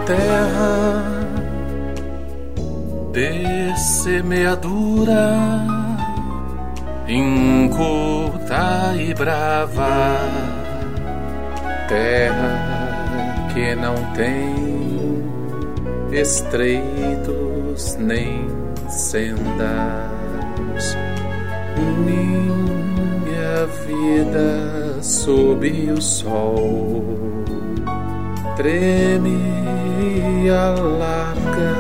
terra de semeadura, inculta e brava, terra que não tem estreitos nem sendas. Minha vida sob o sol treme e alarga.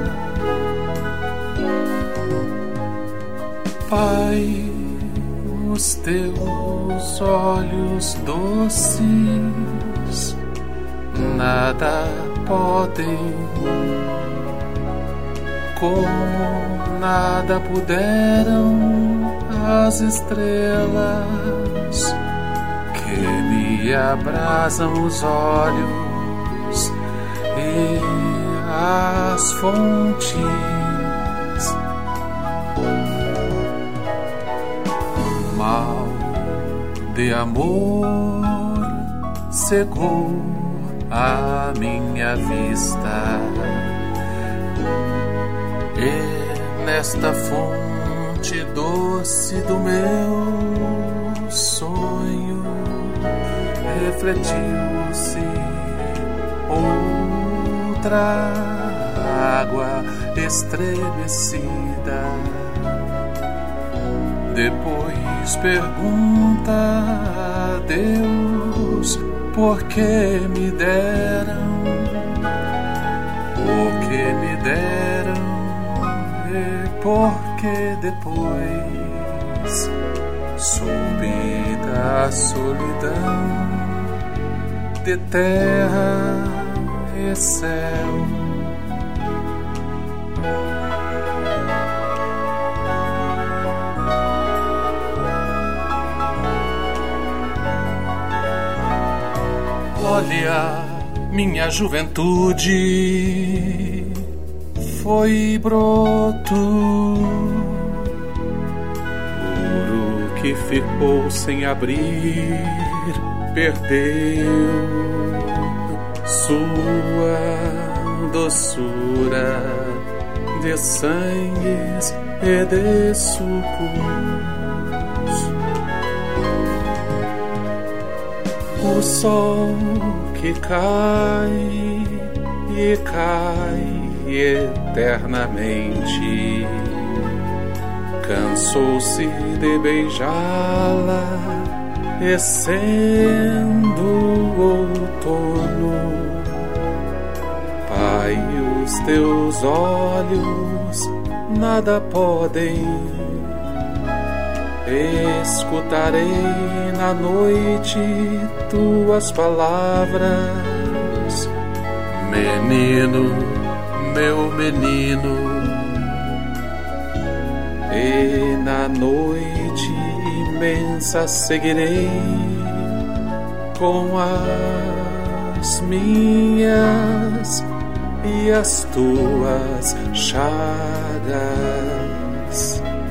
Pai, os teus olhos doces nada podem, como nada puderam as estrelas que me abrasam os olhos e as fontes. Mal de amor cegou a minha vista, e nesta fonte doce do meu sonho refletiu-se outra água estremecida. Depois pergunta a Deus por que me deram, e por que depois soube da solidão de terra e céu. Olha, minha juventude foi broto puro que ficou sem abrir, perdeu sua doçura de sangues e de sucos. O sol que cai e cai eternamente cansou-se de beijá-la, e sendo outono, Pai, os teus olhos nada podem. Escutarei na noite tuas palavras, menino, meu menino, e na noite imensa seguirei com as minhas e as tuas chagas.